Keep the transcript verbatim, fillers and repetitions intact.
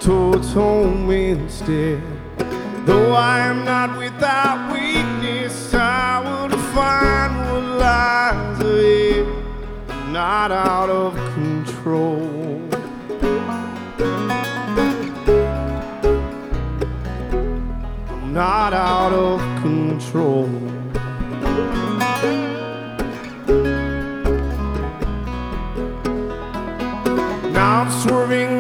towards home instead. Though I am not without weakness, I will find what lies ahead. I'm not out of control. I'm not out of control. Now I'm swerving